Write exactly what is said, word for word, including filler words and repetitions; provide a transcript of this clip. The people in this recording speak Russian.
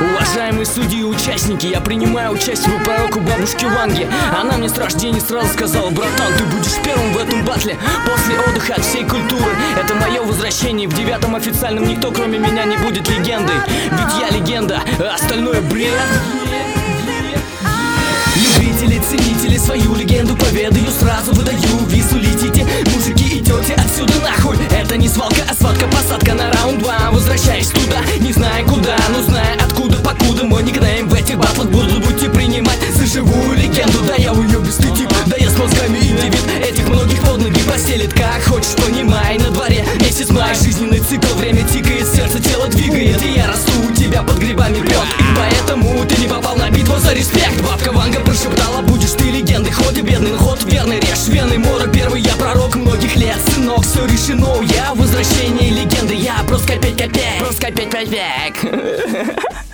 Уважаемые судьи и участники, я принимаю участие в пророку бабушки Ванги. Она мне с рождения сразу сказала: братан, ты будешь первым в этом батле. После отдыха от всей культуры, это мое возвращение. В девятом официальном никто кроме меня не будет легендой. Ведь я легенда, а остальное бред. Любители, ценители, свою легенду поведаю, сразу выдаю визу. Летите, мужики, идете отсюда нахуй. Это не свалка, а схватка, посадка на раунд два. Возвращаюсь туда, не зная куда, но зная откуда, покуда мой никнейм в этих батлах будут. Будете принимать за живую легенду. Да я уебистый тип, да я с мозгами индивид. Этих многих под ноги поселит, как хочешь, понимай. На дворе месяц май, жизненный цикл, время тикает, сердце тело двигает. И я расту у тебя под грибами пёт. И поэтому ты не попал на битву за респект. Бабка Ванга прошептала: будешь ты легендой. Хоть и бедный, но ход верный, режь вены. Мора первый, я пророк многих лет. Сынок, все решено, я возвращение легенды. Я просто копейк копейк, просто копейк копейк.